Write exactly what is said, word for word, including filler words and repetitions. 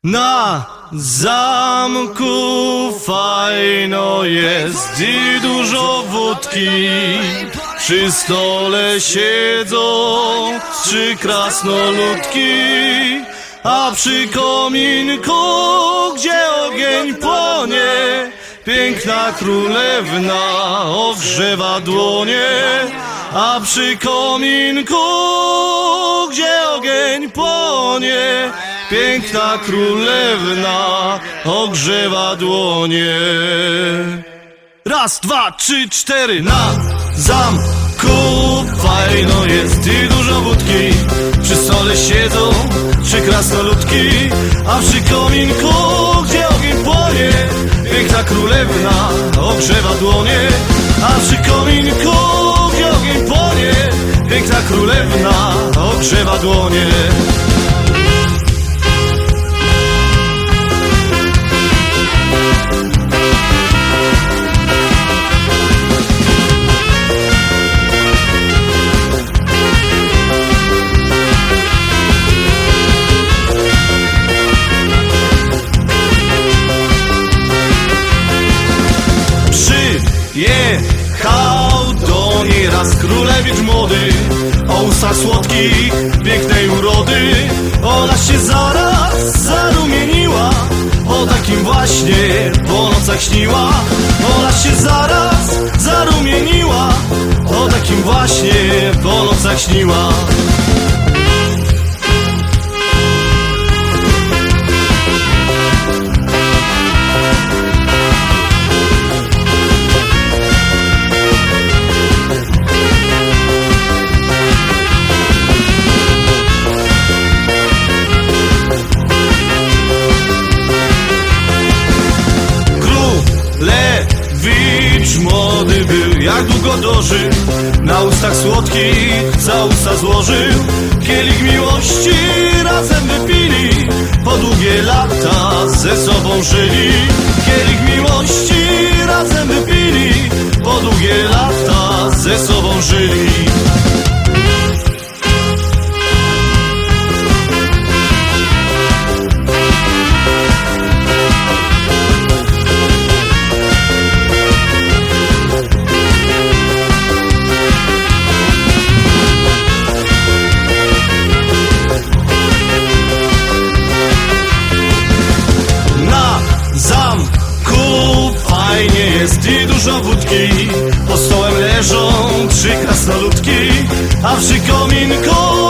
Na zamku fajno jest i dużo wódki. Przy stole siedzą trzy krasnoludki, a przy kominku, gdzie ogień płonie, piękna królewna ogrzewa dłonie. A przy kominku, gdzie ogień płonie, piękna królewna ogrzewa dłonie. Raz, dwa, trzy, cztery. Na zamku fajno jest i dużo wódki. Przy stole siedzą trzy krasnoludki, a przy kominku, gdzie ogień płonie, piękna królewna ogrzewa dłonie. A przy kominku, gdzie ogień płonie, piękna królewna ogrzewa dłonie. Jechał do niej raz królewicz młody, o ustach słodkich, pięknej urody. Ona się zaraz zarumieniła, o takim właśnie po nocach śniła. Ona się zaraz zarumieniła, o takim właśnie po nocach śniła. Królewicz młody był, jak długo dożył, na ustach słodkich całusa złożył. Kielich miłości razem wypili, po długie lata ze sobą żyli. Kielich miłości razem wypili, po długie lata ze sobą żyli. Fajnie jest i dużo wódki, pod stołem leżą trzy krasnoludki, a przy kominku